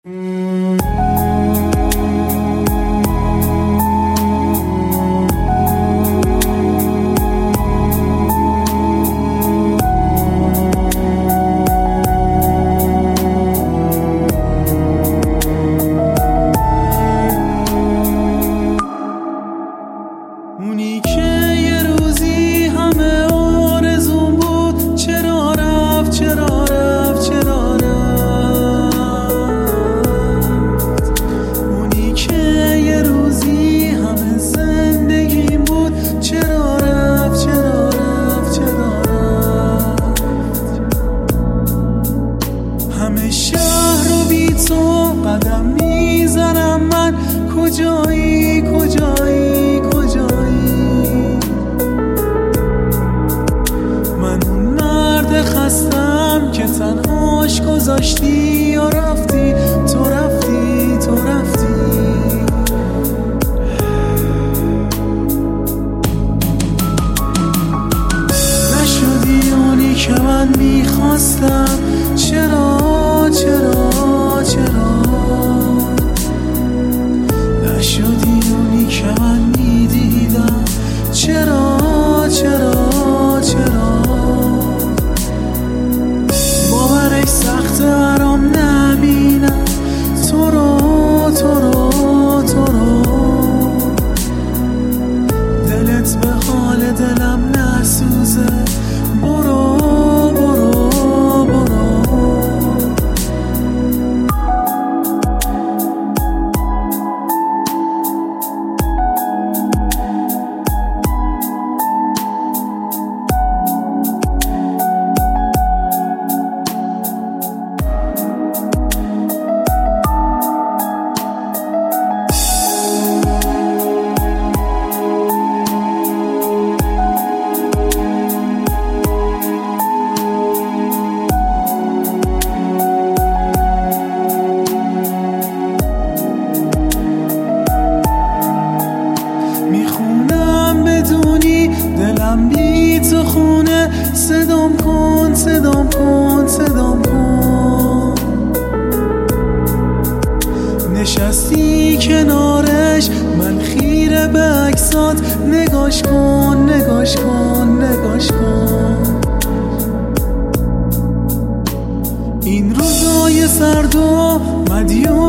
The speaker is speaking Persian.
اونی که یه روزی همه آرزون بود، چرا رفت چرا رفت چرا رفت. اونی که یه روزی همه زندگیم بود، چرا رفت چرا رفت چرا رفت. همه شهر رو بی تو قدم میزنم من، کجایی کجایی کجایی. من اون مرد خستم که تنهاش گذاشتی یا رفتی تو رفتی تو رفتی. نشدی اونی که من میخواستم، چرا چرا چرا. نشدی اونی که من میدیدم، چرا چرا چرا. باورش سخته برام نبینم تو رو تو رو تو رو. دلت به حال دلم نسوزه، برو برو برو. میخونم بدونی دلم بی تو خونه، صدام کن صدام کن صدام کن. نشستی کنارش من خیره به عکسات، نگاش کن نگاش کن نگاش کن. این روزای سرد و مدیون